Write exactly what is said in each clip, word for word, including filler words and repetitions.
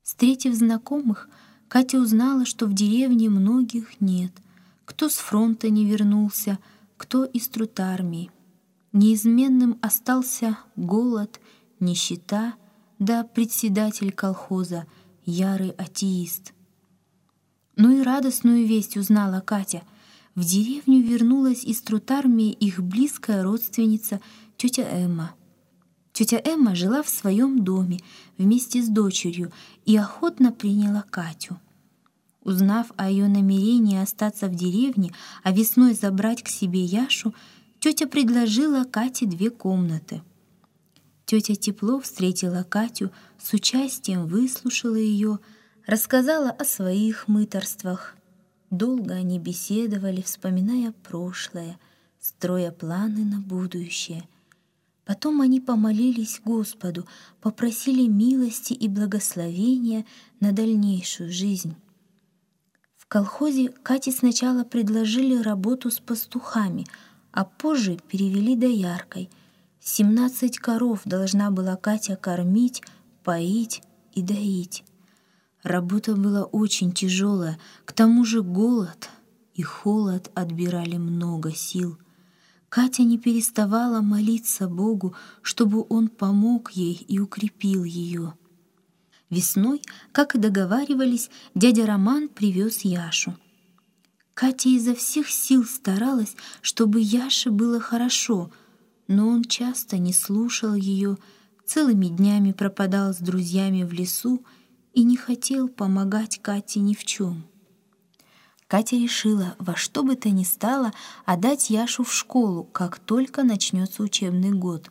Встретив знакомых, Катя узнала, что в деревне многих нет. Кто с фронта не вернулся, кто из трутармии. Неизменным остался голод, нищета, да председатель колхоза, ярый атеист. Ну и радостную весть узнала Катя. В деревню вернулась из трутармии их близкая родственница тетя Эмма. Тетя Эмма жила в своем доме вместе с дочерью и охотно приняла Катю. Узнав о ее намерении остаться в деревне, а весной забрать к себе Яшу, тетя предложила Кате две комнаты. Тетя тепло встретила Катю, с участием выслушала ее, рассказала о своих мытарствах. Долго они беседовали, вспоминая прошлое, строя планы на будущее. Потом они помолились Господу, попросили милости и благословения на дальнейшую жизнь. В колхозе Кате сначала предложили работу с пастухами, а позже перевели дояркой. Семнадцать коров должна была Катя кормить, поить и доить. Работа была очень тяжелая, к тому же голод и холод отбирали много сил. Катя не переставала молиться Богу, чтобы Он помог ей и укрепил ее. Весной, как и договаривались, дядя Роман привез Яшу. Катя изо всех сил старалась, чтобы Яше было хорошо, но он часто не слушал ее, целыми днями пропадал с друзьями в лесу и не хотел помогать Кате ни в чем. Катя решила во что бы то ни стало отдать Яшу в школу, как только начнется учебный год.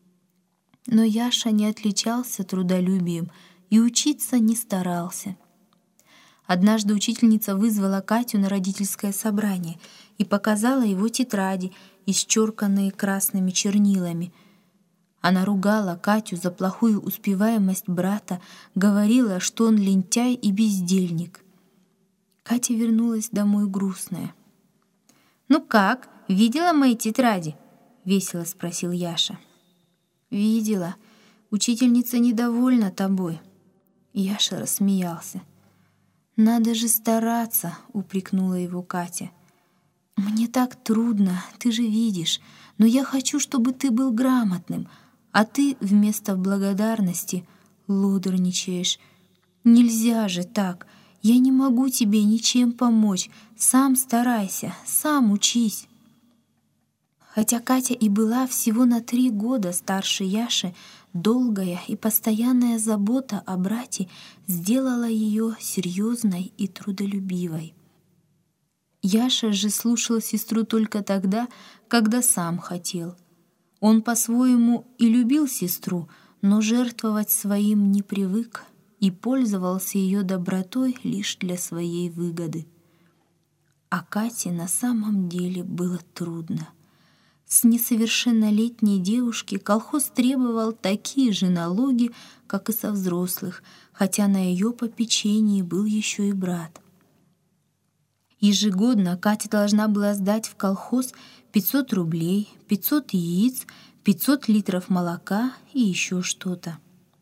Но Яша не отличался трудолюбием и учиться не старался. Однажды учительница вызвала Катю на родительское собрание и показала его тетради, исчерканные красными чернилами. Она ругала Катю за плохую успеваемость брата, говорила, что он лентяй и бездельник. Катя вернулась домой грустная. «Ну как, видела мои тетради?» — весело спросил Яша. «Видела. Учительница недовольна тобой». Яша рассмеялся. «Надо же стараться», — упрекнула его Катя. «Мне так трудно, ты же видишь, но я хочу, чтобы ты был грамотным, а ты вместо благодарности лодорничаешь. Нельзя же так. Я не могу тебе ничем помочь. Сам старайся, сам учись». Хотя Катя и была всего на три года старше Яши, долгая и постоянная забота о брате сделала ее серьезной и трудолюбивой. Яша же слушал сестру только тогда, когда сам хотел. Он по-своему и любил сестру, но жертвовать своим не привык и пользовался ее добротой лишь для своей выгоды. А Кате на самом деле было трудно. С несовершеннолетней девушки колхоз требовал такие же налоги, как и со взрослых, хотя на ее попечении был еще и брат. Ежегодно Катя должна была сдать в колхоз пятьсот рублей, пятьсот яиц, пятьсот литров молока и еще что-то.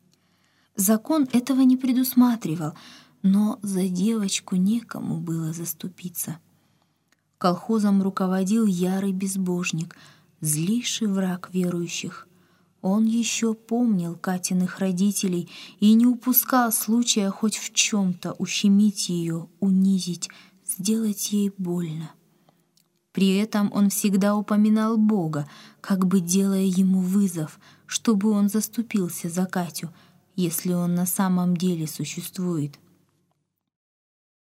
Закон этого не предусматривал, но за девочку некому было заступиться. Колхозом руководил ярый безбожник, злейший враг верующих. Он еще помнил Катиных родителей и не упускал случая хоть в чем-то ущемить ее, унизить, сделать ей больно. При этом он всегда упоминал Бога, как бы делая ему вызов, чтобы он заступился за Катю, если он на самом деле существует.